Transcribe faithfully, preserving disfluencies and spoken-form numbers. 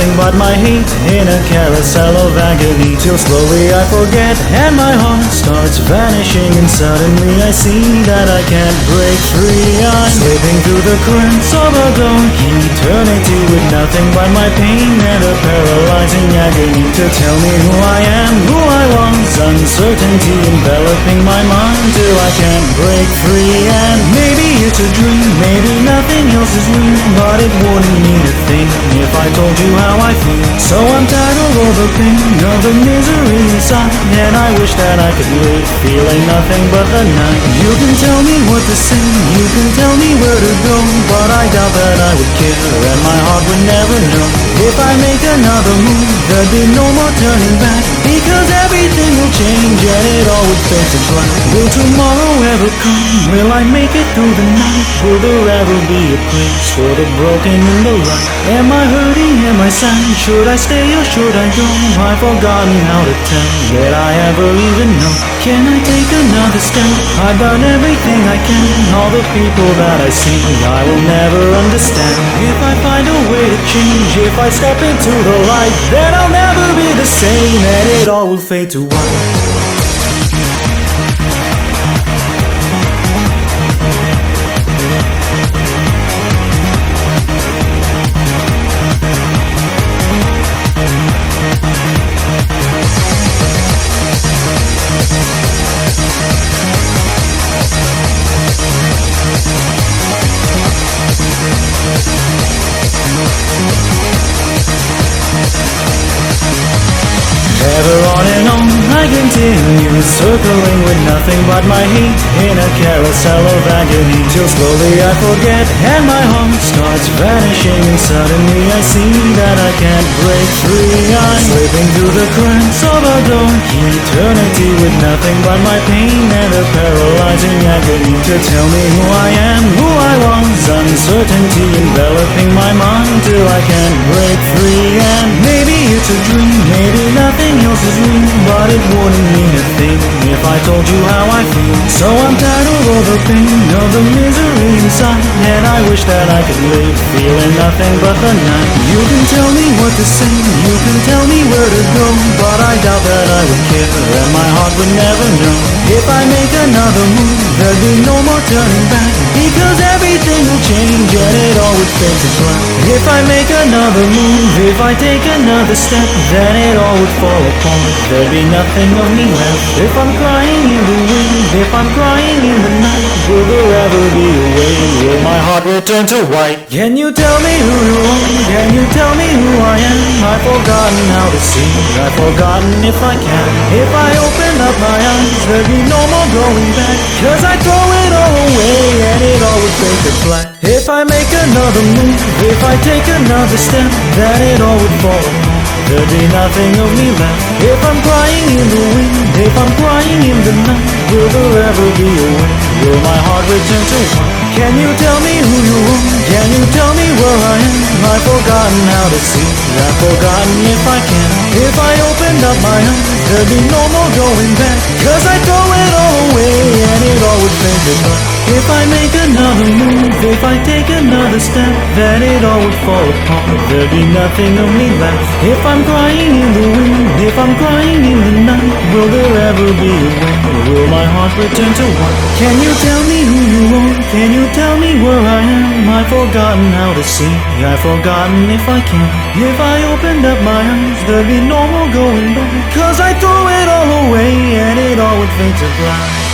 nothing but my hate in a carousel of agony, till slowly I forget and my heart starts vanishing, and suddenly I see that I can't break free. I'm slipping through the currents of a dark eternity, with nothing but my pain and a paralyzing agony to tell me who I am, who I was. Uncertainty enveloping my mind till I can't break free. And maybe it's a dream, maybe nothing else is real, but it wouldn't mean a thing if I told you how I feel. So I'm tired of all the pain, of the misery inside, and I wish that I could live feeling nothing but the night. You can tell me what to say, you can tell me where to go, but I doubt that I would care, and my heart would never know. If I make another move, there'd be no more turning back, because everything will change and it all would fade to black. Will tomorrow ever come? Will I make it through the night? Will there ever be a place for the broken and the right? Am I hurting? Am I sad? Should I stay or should I go? I've forgotten how to tell, did I ever even know? Can I take another step? I've done everything I can. All the people that I see I will never understand. If I find a way to change, if I step into the light, then I'll never be the same, and it all will fade to white. Ever on and on I continue, circling with nothing but my hate in a carousel of agony, till slowly I forget and my heart starts vanishing, and suddenly I see that I can't break free. I'm slipping through the currents of a dark eternity, with nothing but my pain and a paralyzing agony to tell me who I am, who I was. Uncertainty enveloping my mind till I can't break free. And maybe it's a dream, maybe nothing else is real, but it wouldn't mean a thing if I told you how I feel. So I'm tired of all the pain, of the misery inside, and I wish that I could live feeling nothing but the night. You can tell me what to say, you can tell me where to go, but I doubt that I would care, and my heart would never know. If I make another move, there'd be no more turning back, because everything will change and it all would fade to black. If I make another move, if I take another step, then it all would fall apart. There'd be nothing of me left. If I'm crying in the wind, if I'm crying in the night, will there ever be a way? Will my heart return to white? Can you tell me who you are? Can you tell me who I am? I've forgotten how to see, I've forgotten if I can. If I open up my eyes, there'd be no more going back, cause I throw it all away and it all would fade to black. If I make another move, if I take another step, then it all would fall apart. There'd be nothing of me left. If I'm crying in the wind, if I'm crying in the night, will there ever be a way? Will my heart return to white? Can you tell me who you are? Can you tell me where I am? I've forgotten how to see, I've forgotten if I can. If I opened up my eyes, there'd be no more going back, cause I throw it all away and it all would fade to black. If I make another move, if I take another step, then it all would fall apart. There'd be nothing of me left. If I'm crying in the wind, if I'm crying in the night, will there ever be a way? Will my heart return to white? Can you tell me who you are? Can you tell me where I am? I've forgotten how to see, I've forgotten if I can. If I opened up my eyes, there'd be no more going back, cause I throw it all away and it all would fade to black.